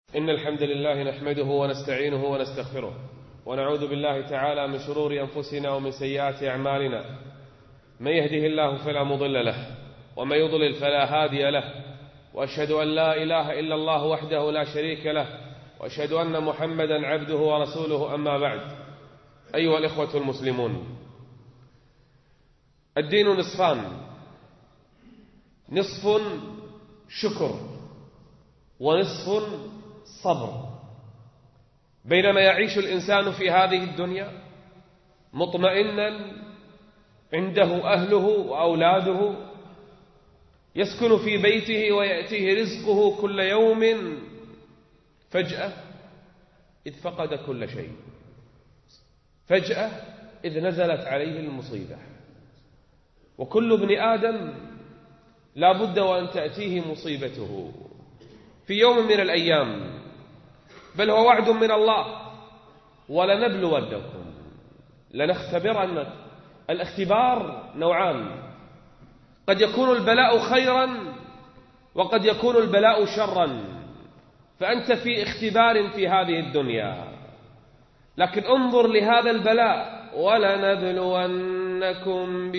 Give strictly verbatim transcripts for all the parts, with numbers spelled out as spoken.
إن الحمد لله نحمده ونستعينه ونستغفره ونعوذ بالله تعالى من شرور أنفسنا ومن سيئات أعمالنا. من يهده الله فلا مضل له ومن يضلل فلا هادي له، وأشهد أن لا إله إلا الله وحده لا شريك له، وأشهد أن محمدا عبده ورسوله. أما بعد، أيها الإخوة المسلمون، الدين نصفان: نصف شكر ونصف صبر. بينما يعيش الإنسان في هذه الدنيا مطمئنا عنده أهله وأولاده، يسكن في بيته ويأتيه رزقه كل يوم، فجأة إذ فقد كل شيء، فجأة إذ نزلت عليه المصيبة. وكل ابن آدم لا بد وأن تأتيه مصيبته في يوم من الأيام، بل هو وعد من الله: ولنبلونكم، لنختبرنك. الاختبار نوعان: قد يكون البلاء خيرا وقد يكون البلاء شرا، فأنت في اختبار في هذه الدنيا. لكن انظر لهذا البلاء: ولنبلونكم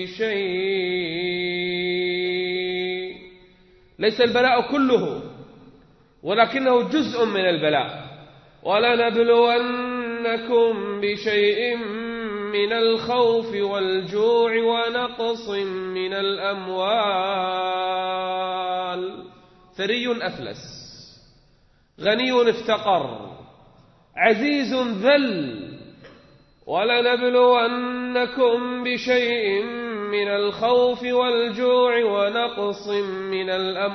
بشيء. ليس البلاء كله ولكنه جزء من البلاء. ولنبلونكم بشيء من الخوف والجوع ونقص من الأموال. ثري أفلس، غني افتقر، عزيز ذل. ولنبلونكم بشيء من الخوف والجوع ونقص من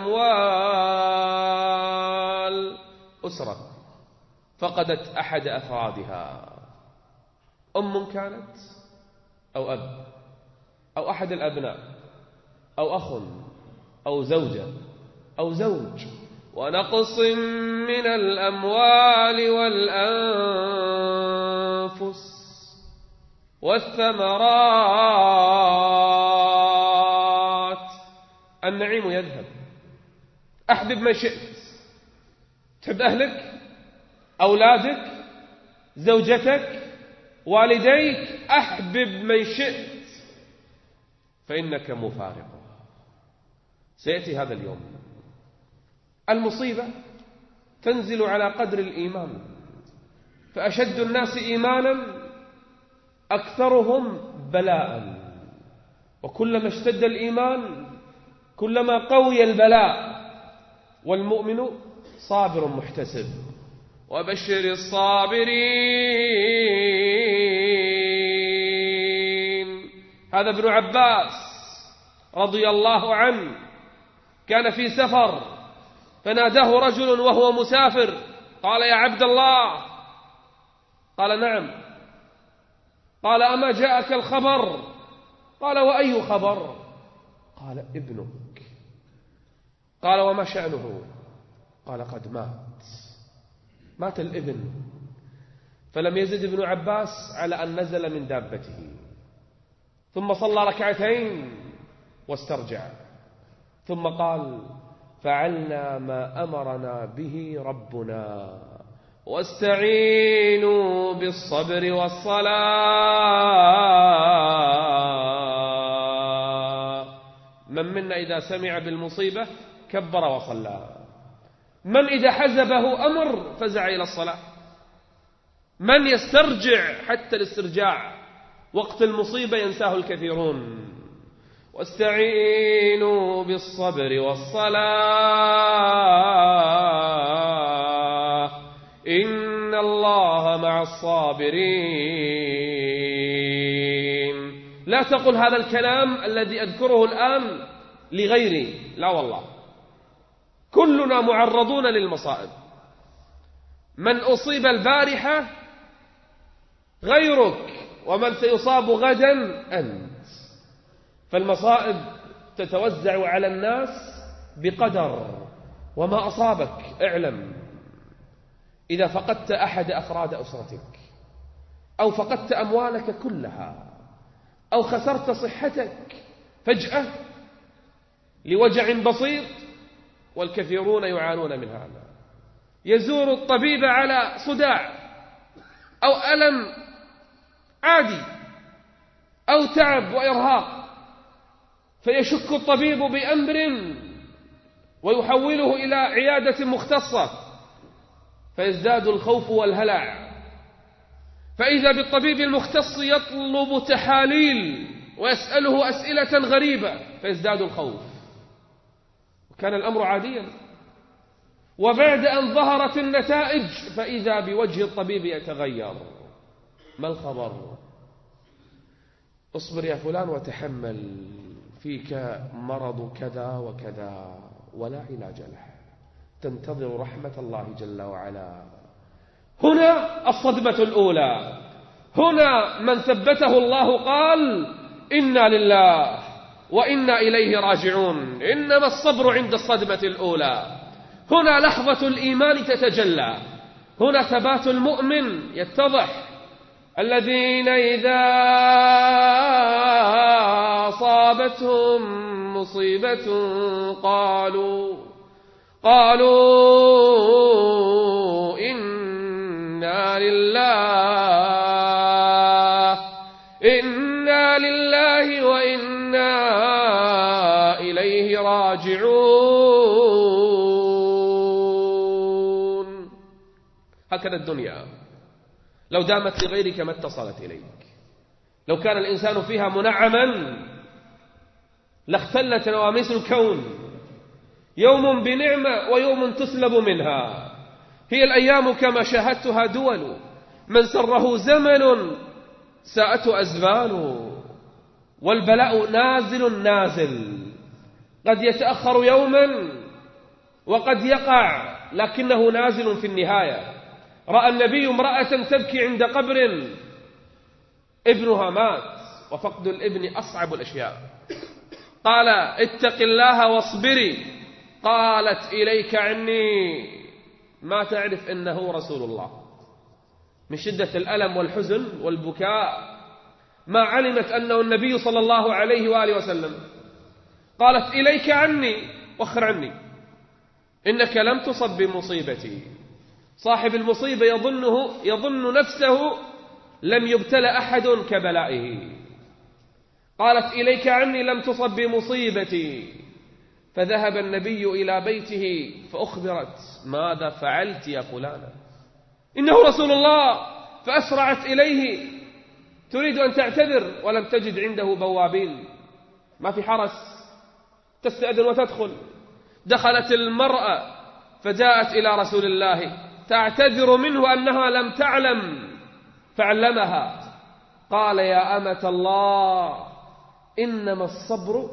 الأموال. أسرة فقدت أحد أفرادها، أم كانت أو أب أو أحد الأبناء أو أخ أو زوجة أو زوج. ونقص من الأموال والأنفس والثمرات. النعيم يذهب. أحبب من شئت، تحب أهلك، أولادك، زوجتك، والديك، أحبب من شئت، فإنك مفارق. سيأتي هذا اليوم. المصيبة تنزل على قدر الإيمان، فأشد الناس إيمانا أكثرهم بلاء. وكلما اشتد الإيمان كلما قوي البلاء. والمؤمن صابر محتسب. وبشر الصابرين. هذا ابن عباس رضي الله عنه كان في سفر، فناداه رجل وهو مسافر، قال: يا عبد الله. قال: نعم. قال: أما جاءك الخبر؟ قال: وأي خبر؟ قال: ابنك. قال: وما شأنه؟ قال: قد مات. مات الابن. فلم يزد ابن عباس على أن نزل من دابته، ثم صلى ركعتين واسترجع، ثم قال: فعلنا ما أمرنا به ربنا، واستعينوا بالصبر والصلاة. من منا إذا سمع بالمصيبة كبر وصلى؟ من إذا حزبه أمر فزع إلى الصلاة؟ من يسترجع حتى الاسترجاع وقت المصيبة ينساه الكثيرون. واستعينوا بالصبر والصلاة إن الله مع الصابرين. لا تقل هذا الكلام الذي أذكره الآن لغيري، لا والله، كلنا معرضون للمصائب. من أصيب البارحة غيرك، ومن سيصاب غدا أنت. فالمصائب تتوزع على الناس بقدر. وما أصابك اعلم: إذا فقدت أحد أفراد أسرتك، أو فقدت أموالك كلها، أو خسرت صحتك فجأة لوجع بسيط، والكثيرون يعانون من هذا، يزور الطبيب على صداع أو ألم عادي أو تعب وإرهاق، فيشك الطبيب بأمر ويحوله إلى عيادة مختصة، فيزداد الخوف والهلع، فإذا بالطبيب المختص يطلب تحاليل ويسأله أسئلة غريبة فيزداد الخوف. وكان الأمر عاديا، وبعد أن ظهرت النتائج فإذا بوجه الطبيب يتغير. ما الخبر؟ اصبر يا فلان وتحمل، فيك مرض كذا وكذا ولا علاج له، تنتظر رحمة الله جل وعلا. هنا الصدمة الأولى، هنا من ثبته الله قال إنا لله وإنا إليه راجعون. إنما الصبر عند الصدمة الأولى. هنا لحظة الإيمان تتجلى، هنا ثبات المؤمن يتضح. الذين إذا أصابتهم مصيبة قالوا قالوا إنا لله إنا لله وإنا إليه راجعون. هكذا الدنيا لو دامت لغيرك ما اتصلت إليك. لو كان الإنسان فيها منعما لاختلت نواميس الكون، يوم بنعمة ويوم تسلب منها. هي الأيام كما شاهدتها دول، من سره زمن ساءته أزمان، والبلاء نازل نازل، قد يتأخر يوما وقد يقع لكنه نازل في النهاية. رأى النبي امرأة تبكي عند قبر ابنها مات، وفقد الابن أصعب الأشياء. قال اتق الله واصبري، قالت إليك عني، ما تعرف إنه رسول الله. من شدة الألم والحزن والبكاء ما علمت أنه النبي صلى الله عليه وآله وسلم. قالت إليك عني، وخر عني، إنك لم تصب بمصيبتي. صاحب المصيبة يظنه يظن نفسه لم يبتلى أحد كبلائه. قالت إليك عني لم تصب بمصيبتي. فذهب النبي إلى بيته فأخبرت ماذا فعلت يا فلانة؟ إنه رسول الله. فأسرعت إليه تريد أن تعتذر ولم تجد عنده بوابين، ما في حرس تستأذن وتدخل. دخلت المرأة فجاءت إلى رسول الله تعتذر منه أنها لم تعلم، فعلمها. قال يا أمة الله إنما الصبر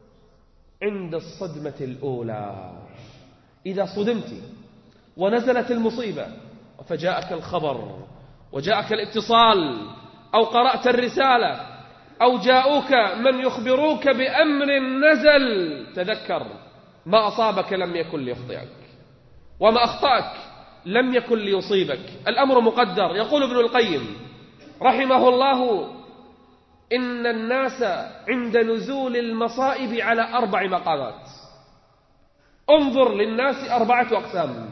عند الصدمة الأولى. إذا صدمت ونزلت المصيبة فجاءك الخبر وجاءك الاتصال أو قرأت الرسالة أو جاءوك من يخبروك بأمر نزل، تذكر ما أصابك لم يكن ليخطئك، وما أخطأك لم يكن ليصيبك. الأمر مقدر. يقول ابن القيم رحمه الله إن الناس عند نزول المصائب على أربع مقامات. انظر للناس أربعة أقسام.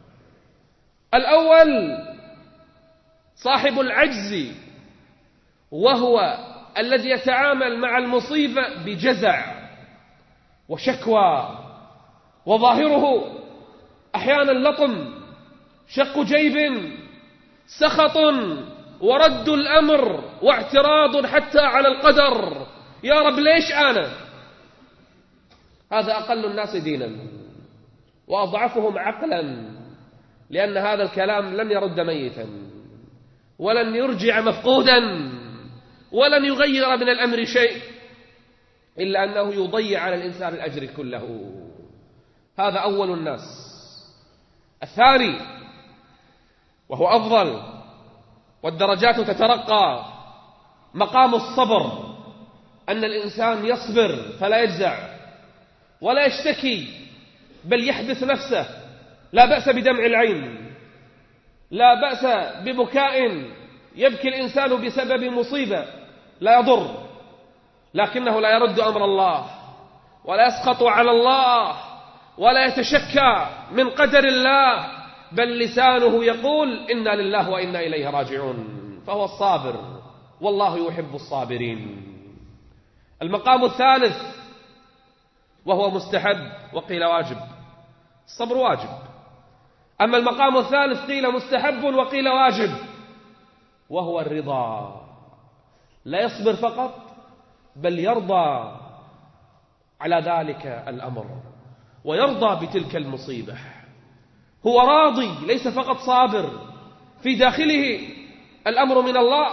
الأول صاحب العجز، وهو الذي يتعامل مع المصيبة بجزع وشكوى، وظاهره أحيانا لطم، شق جيب، سخط، ورد الأمر، واعتراض حتى على القدر. يا رب ليش أنا؟ هذا أقل الناس دينا وأضعفهم عقلا، لأن هذا الكلام لن يرد ميتا ولن يرجع مفقودا ولن يغير من الأمر شيء، إلا أنه يضيع على الإنسان الأجر كله. هذا أول الناس. الثاني وهو أفضل والدرجات تترقى، مقام الصبر، أن الإنسان يصبر فلا يجزع ولا يشتكي، بل يحدث نفسه. لا بأس بدمع العين، لا بأس ببكاء يبكي الإنسان بسبب مصيبة، لا يضر، لكنه لا يرد أمر الله ولا يسقط على الله ولا يتشكى من قدر الله بل لسانه يقول إنا لله وإنا إليه راجعون، فهو الصابر والله يحب الصابرين. المقام الثالث وهو مستحب وقيل واجب، الصبر واجب. أما المقام الثالث قيل مستحب وقيل واجب، وهو الرضا. لا يصبر فقط بل يرضى على ذلك الأمر ويرضى بتلك المصيبة. هو راضي ليس فقط صابر، في داخله الأمر من الله.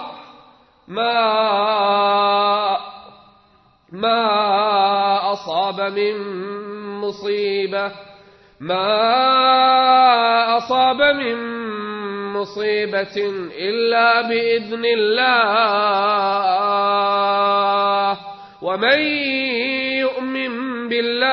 ما ما أصاب من مصيبة ما أصاب من مصيبة إلا بإذن الله، ومن يؤمن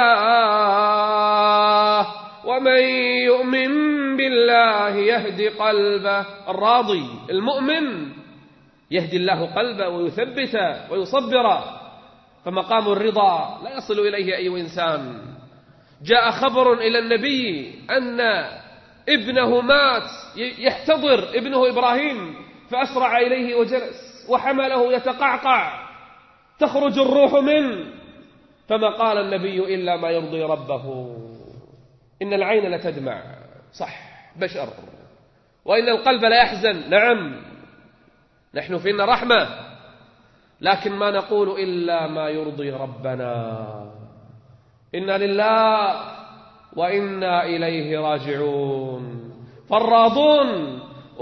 بالله ومن يؤمن بالله يهدي قلبه. الراضي المؤمن يهدي الله قلبه ويثبته ويصبره، فمقام الرضا لا يصل إليه أي إنسان. جاء خبر إلى النبي أن ابنه مات، يحتضر ابنه إبراهيم، فأسرع إليه وجلس وحمله يتقعقع تخرج الروح منه، فما قال النبي إلا ما يرضي ربه. إن العين لتدمع، صح، بشر، وإن القلب لا يحزن، نعم، نحن فينا رحمة، لكن ما نقول إلا ما يرضي ربنا. إنا لله وإنا إليه راجعون. فالراضون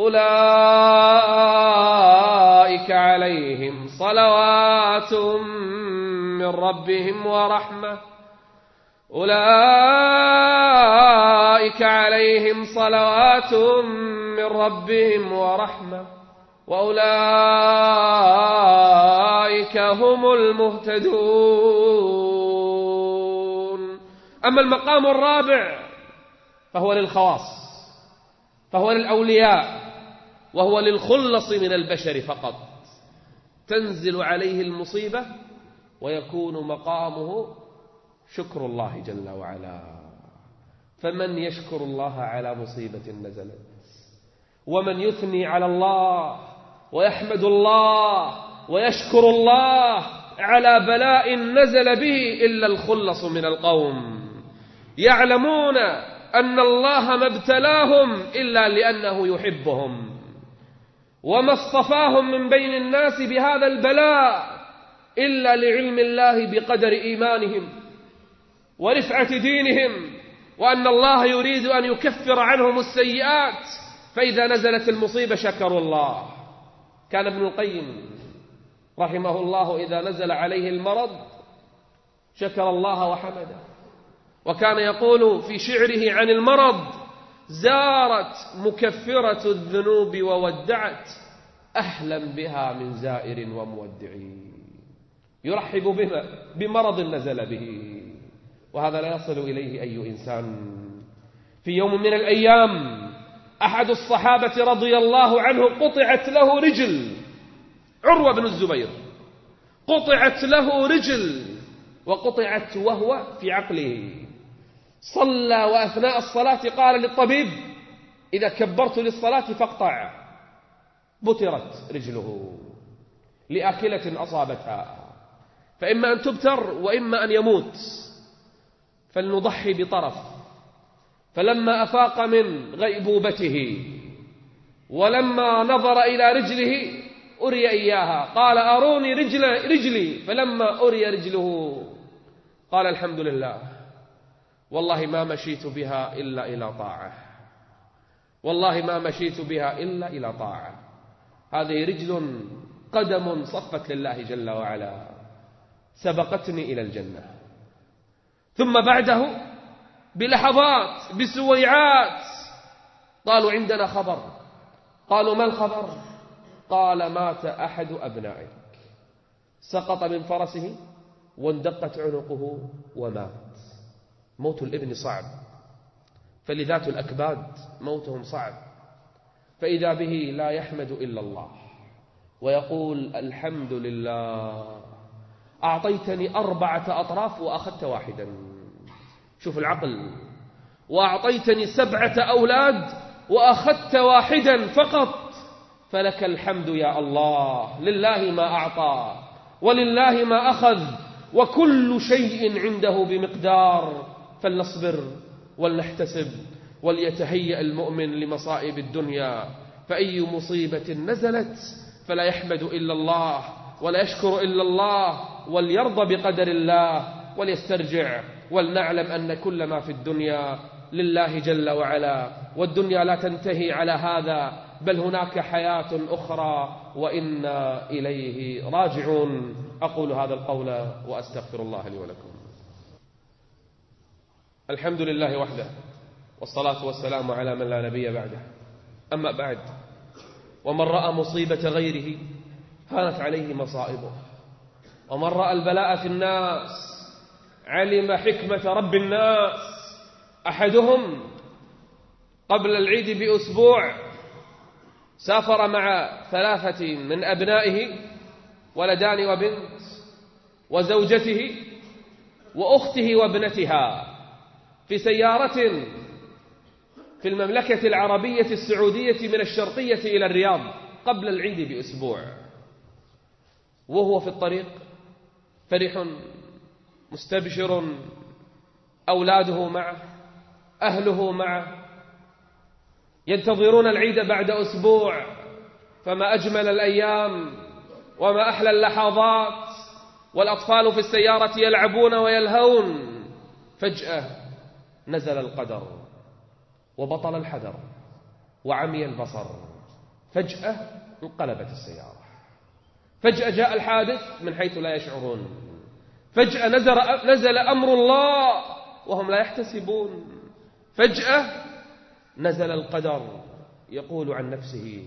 أولئك عليهم صلوات من ربهم ورحمة أولئك عليهم صلوات من ربهم ورحمة وأولئك هم المهتدون. أما المقام الرابع فهو للخواص، فهو للأولياء، وهو للخلص من البشر فقط. تنزل عليه المصيبة ويكون مقامه شكر الله جل وعلا. فمن يشكر الله على مصيبة نزلت، ومن يثني على الله ويحمد الله ويشكر الله على بلاء نزل به إلا الخلص من القوم. يعلمون أن الله ما ابتلاهم إلا لأنه يحبهم، وما اصطفاهم من بين الناس بهذا البلاء إلا لعلم الله بقدر إيمانهم ورفعة دينهم، وأن الله يريد أن يكفر عنهم السيئات، فإذا نزلت المصيبة شكروا الله. كان ابن القيم رحمه الله إذا نزل عليه المرض شكر الله وحمده، وكان يقول في شعره عن المرض: زارت مكفرة الذنوب وودعت، أهلا بها من زائر ومودع. يرحب بما بمرض نزل به، وهذا لا يصل إليه أي إنسان. في يوم من الأيام أحد الصحابة رضي الله عنه قطعت له رجل، عروة بن الزبير، قطعت له رجل، وقطعت وهو في عقله. صلى وأثناء الصلاة قال للطبيب: إذا كبرت للصلاة فاقطع. بترت رجله لآكلة أصابتها، فإما أن تبتر وإما أن يموت، فلنضحي بطرف. فلما أفاق من غيبوبته ولما نظر إلى رجله أري إياها، قال: أروني رجل رجلي. فلما أري رجله قال: الحمد لله، والله ما مشيت بها إلا إلى طاعة، والله ما مشيت بها إلا إلى طاعة. هذه رجل قدم صفت لله جل وعلا، سبقتني إلى الجنة. ثم بعده بلحظات بسويعات قالوا: عندنا خبر. قالوا: ما الخبر؟ قال: مات أحد أبنائك، سقط من فرسه واندقت عنقه ومات. موت الابن صعب، فلذات الأكباد موتهم صعب، فإذا به لا يحمد إلا الله ويقول: الحمد لله، أعطيتني أربعة أطراف وأخذت واحدا. شوف العقل. وأعطيتني سبعة أولاد وأخذت واحدا فقط فلك الحمد يا الله. لله ما أعطى ولله ما أخذ وكل شيء عنده بمقدار. فلنصبر ولنحتسب وليتهيأ المؤمن لمصائب الدنيا، فأي مصيبة نزلت فلا يحمد إلا الله ولا يشكر إلا الله وليرضى بقدر الله وليسترجع. ولنعلم أن كل ما في الدنيا لله جل وعلا، والدنيا لا تنتهي على هذا، بل هناك حياة أخرى وإنا إليه راجعون. أقول هذا القول وأستغفر الله لي ولكم. الحمد لله وحده، والصلاة والسلام على من لا نبي بعده. أما بعد، ومن رأى مصيبة غيره هانت عليه مصائبه، ومن رأى البلاء في الناس علم حكمة رب الناس. أحدهم قبل العيد بأسبوع سافر مع ثلاثة من أبنائه، ولدان وبنت، وزوجته وأخته وابنتها، في سيارة في المملكة العربية السعودية من الشرقية إلى الرياض قبل العيد بأسبوع. وهو في الطريق فرح مستبشر، أولاده معه، أهله معه، ينتظرون العيد بعد أسبوع. فما أجمل الأيام وما أحلى اللحظات، والأطفال في السيارة يلعبون ويلهون. فجأة نزل القدر وبطل الحذر وعمي البصر. فجأة انقلبت السيارة، فجأة جاء الحادث من حيث لا يشعرون، فجأة نزل, نزل أمر الله وهم لا يحتسبون، فجأة نزل القدر. يقول عن نفسه: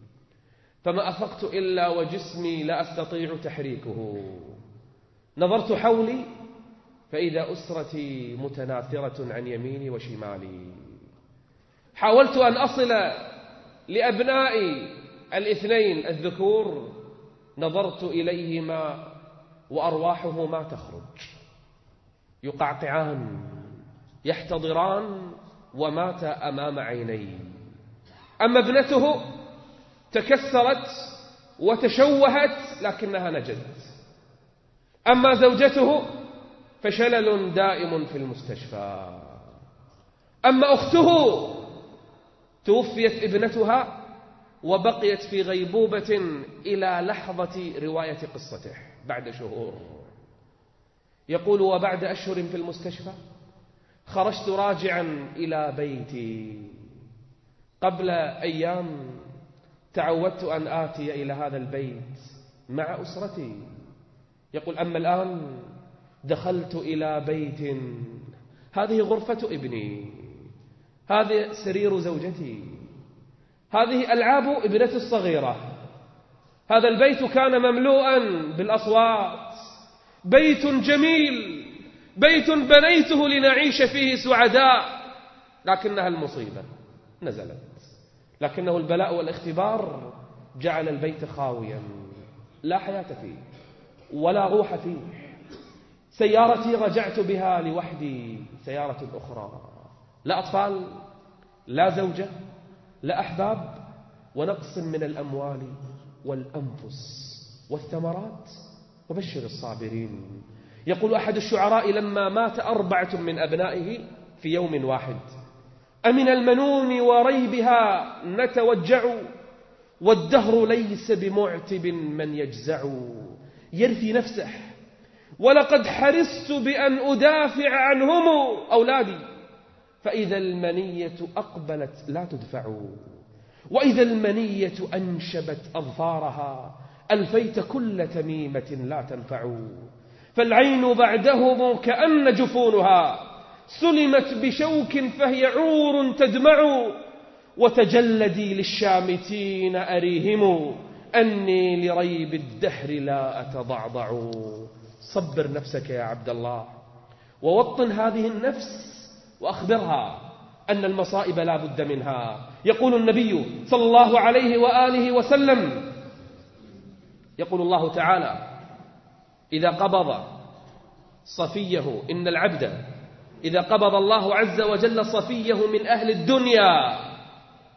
فما أفقت إلا وجسمي لا أستطيع تحريكه، نظرت حولي فإذا أسرتي متناثرة عن يميني وشمالي، حاولت أن أصل لأبنائي الاثنين الذكور، نظرت إليهما وأرواحهما تخرج، يقعقعان يحتضران، ومات أمام عيني. أما ابنته تكسرت وتشوهت لكنها نجت. أما زوجته فشلل دائم في المستشفى. أما أخته توفيت ابنتها وبقيت في غيبوبة إلى لحظة رواية قصته بعد شهور. يقول: وبعد أشهر في المستشفى خرجت راجعا إلى بيتي. قبل أيام تعودت أن آتي إلى هذا البيت مع أسرتي. يقول: أما الآن دخلت إلى بيت، هذه غرفة ابني، هذه سرير زوجتي، هذه ألعاب ابنتي الصغيرة. هذا البيت كان مملوءا بالأصوات، بيت جميل، بيت بنيته لنعيش فيه سعداء، لكنها المصيبة نزلت، لكنه البلاء والاختبار جعل البيت خاويا، لا حياة فيه ولا روح فيه. سيارتي رجعت بها لوحدي، سيارة أخرى، لا أطفال، لا زوجة، لا أحباب، ونقص من الأموال والأنفس والثمرات. وبشر الصابرين. يقول أحد الشعراء: لما مات أربعة من أبنائه في يوم واحد، أمن المنون وريبها نتوجع، والدهر ليس بمعتب من يجزع. يرثي نفسه: ولقد حرصت بأن أدافع عنهم أولادي، فإذا المنية أقبلت لا تدفع، وإذا المنية أنشبت أظفارها ألفيت كل تميمة لا تنفع. فالعين بعدهم كأن جفونها سلمت بشوك فهي عور تدمع، وتجلدي للشامتين أريهم أني لريب الدهر لا أتضعضع. صبر نفسك يا عبد الله، ووطن هذه النفس وأخبرها أن المصائب لا بد منها. يقول النبي صلى الله عليه وآله وسلم، يقول الله تعالى: إذا قبض صفيه، إن العبد إذا قبض الله عز وجل صفيه من أهل الدنيا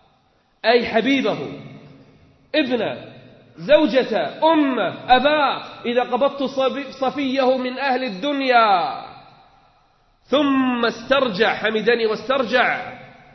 أي حبيبه، ابنه، زوجته، أمه، أباه، إذا قبضت صفيه من أهل الدنيا ثم استرجع، حمدني واسترجع،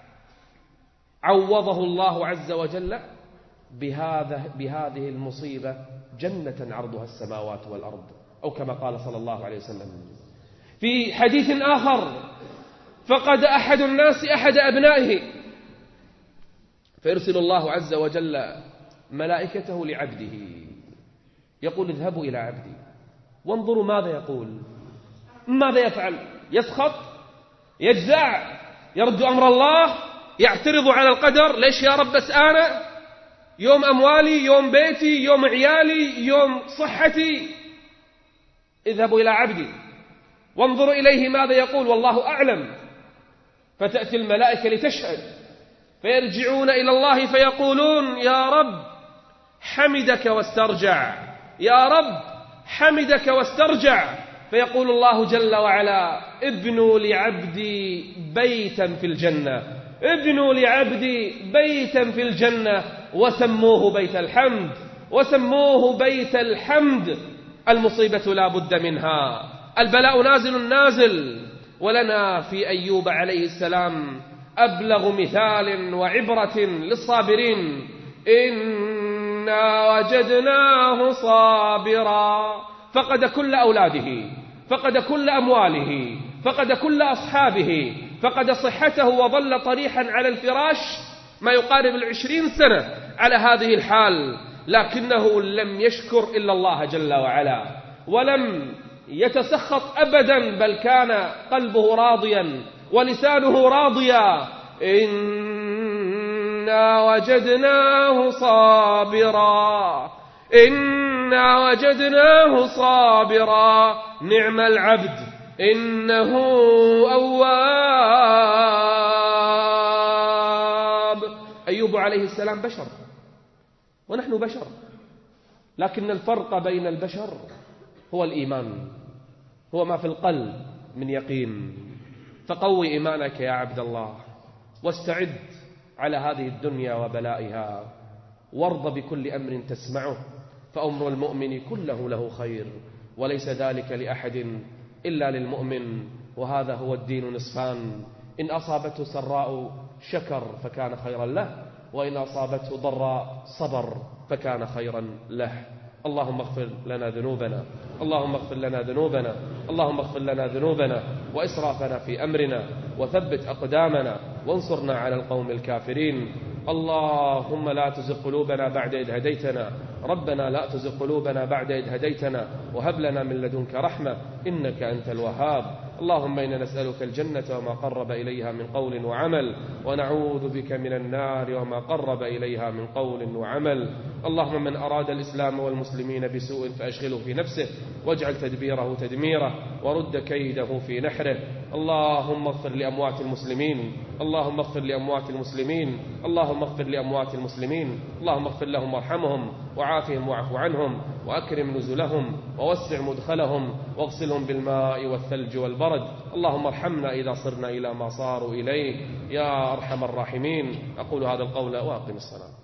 عوضه الله عز وجل بهذا بهذه المصيبة جنة عرضها السماوات والأرض، أو كما قال صلى الله عليه وسلم. في حديث آخر: فقد أحد الناس أحد أبنائه، فيرسل الله عز وجل ملائكته لعبده، يقول: اذهبوا إلى عبدي وانظروا ماذا يقول، ماذا يفعل، يسخط، يجزع، يرد أمر الله، يعترض على القدر. ليش يا رب بس أنا؟ يوم أموالي، يوم بيتي، يوم عيالي، يوم صحتي. اذهبوا إلى عبدي وانظروا إليه ماذا يقول والله أعلم. فتأتي الملائكة لتشهد، فيرجعون إلى الله فيقولون: يا رب حمدك واسترجع، يا رب حمدك واسترجع. فيقول الله جل وعلا: ابنوا لعبدي بيتا في الجنة، ابنوا لعبدي بيتا في الجنة وسموه بيت الحمد، وسموه بيت الحمد. المصيبة لا بد منها، البلاء نازل نازل. ولنا في أيوب عليه السلام أبلغ مثال وعبرة للصابرين: إنا وجدناه صابرا. فقد كل أولاده، فقد كل أمواله، فقد كل أصحابه، فقد صحته وظل طريحا على الفراش ما يقارب العشرين سنة على هذه الحال، لكنه لم يشكر إلا الله جل وعلا، ولم يتسخط أبدا، بل كان قلبه راضيا ولسانه راضيا. إنا وجدناه صابرا، إنا وجدناه صابرا، نعم العبد إنه أواب. أيوب عليه السلام بشر ونحن بشر، لكن الفرق بين البشر هو الإيمان، هو ما في القلب من يقين. فقوي إيمانك يا عبد الله، واستعد على هذه الدنيا وبلائها، وارض بكل أمر تسمعه، فأمر المؤمن كله له خير، وليس ذلك لأحد إلا للمؤمن. وهذا هو الدين نصفان: إن أصابته سراء شكر فكان خيرا له، وإن أصابته ضراء صبر فكان خيرا له. اللهم اغفر لنا ذنوبنا، اللهم اغفر لنا ذنوبنا، اللهم اغفر لنا ذنوبنا وإسرافنا في أمرنا، وثبت أقدامنا، وانصرنا على القوم الكافرين. اللهم لا تزغ قلوبنا بعد إذ هديتنا، ربنا لا تزغ قلوبنا بعد إذ هديتنا، وهب لنا من لدنك رحمة إنك أنت الوهاب. اللهم إنا نسألك الجنة وما قرب إليها من قول وعمل، ونعوذ بك من النار وما قرب إليها من قول وعمل. اللهم من أراد الإسلام والمسلمين بسوء فأشغله في نفسه، واجعل تدبيره تدميره، ورد كيده في نحره. اللهم اغفر لأموات المسلمين، اللهم اغفر لأموات المسلمين، اللهم اغفر لأموات المسلمين، اللهم اغفر لهم وارحمهم وعافهم واعف عنهم، وأكرم نزلهم ووسع مدخلهم، واغسلهم بالماء والثلج والبرد. اللهم ارحمنا إذا صرنا إلى ما صاروا إليه يا أرحم الراحمين. أقول هذا القول وأقم الصلاة.